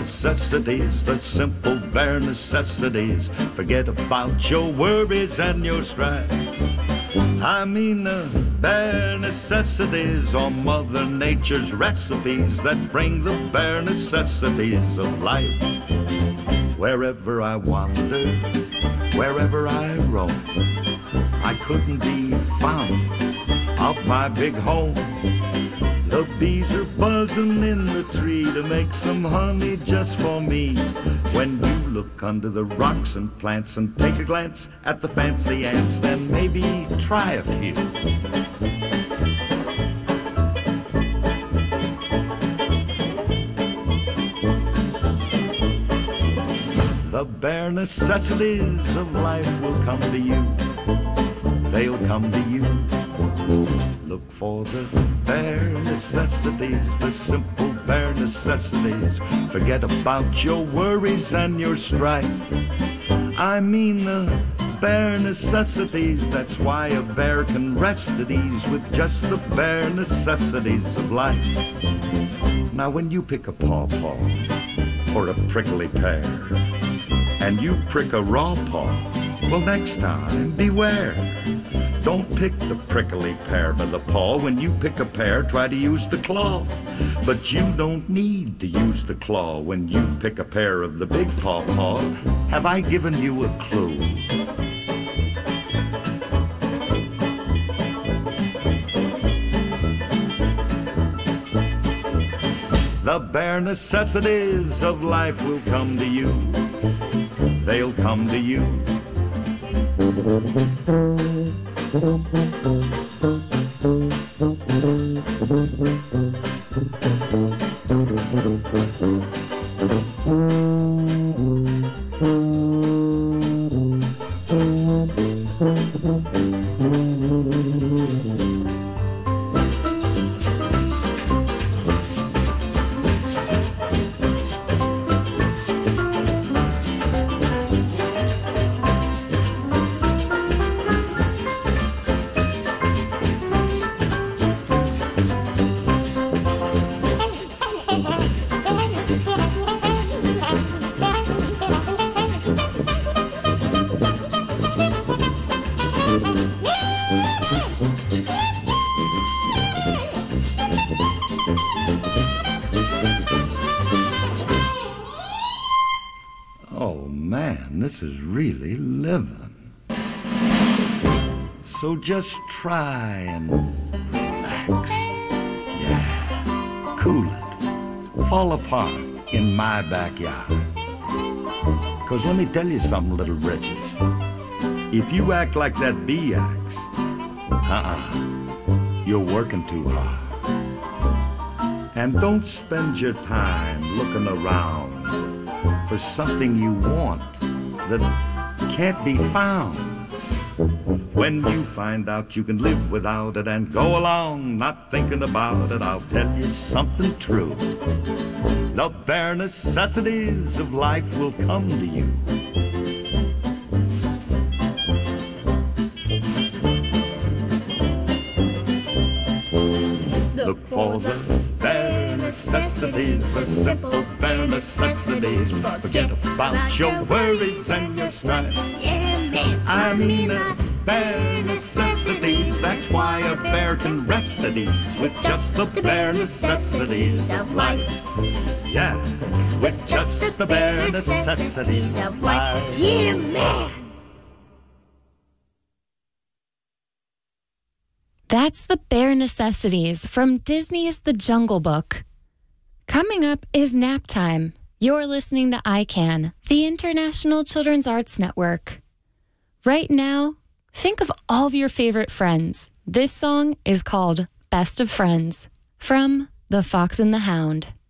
necessities, the simple bare necessities. Forget about your worries and your strife. I mean the bare necessities are Mother Nature's recipes that bring the bare necessities of life. Wherever I wander, wherever I roam, I couldn't be found off my big home. The bees are buzzing in the tree to make some honey just for me. When you look under the rocks and plants and take a glance at the fancy ants, then maybe try a few. The bare necessities of life will come to you. They'll come to you. Look for the bare necessities, the simple bare necessities. Forget about your worries and your strife. I mean the bare necessities. That's why a bear can rest at ease with just the bare necessities of life. Now when you pick a pawpaw or a prickly pear and you prick a raw paw, well, next time beware. Don't pick the prickly pear by the paw. When you pick a pear, try to use the claw. But you don't need to use the claw when you pick a pear of the big pawpaw. Have I given you a clue? The bare necessities of life will come to you. They'll come to you. Oh man, this is really living. So just try and relax. Yeah, cool it. Fall apart in my backyard. 'Cause let me tell you something, little britches. If you act like that bee acts, you're working too hard. And don't spend your time looking around for something you want that can't be found. When you find out you can live without it and go along not thinking about it, I'll tell you something true. The bare necessities of life will come to you. Look for the bare necessities, the simple bare necessities. Forget about your worries and your strife. I mean the bare necessities. That's why a bear can rest at ease with just the bare necessities of life. Yeah, with just the bare necessities of life. Yeah, man. That's the Bare Necessities from Disney's The Jungle Book. Coming up is nap time. You're listening to ICANN, the International Children's Arts Network. Right now, think of all of your favorite friends. This song is called Best of Friends from The Fox and the Hound.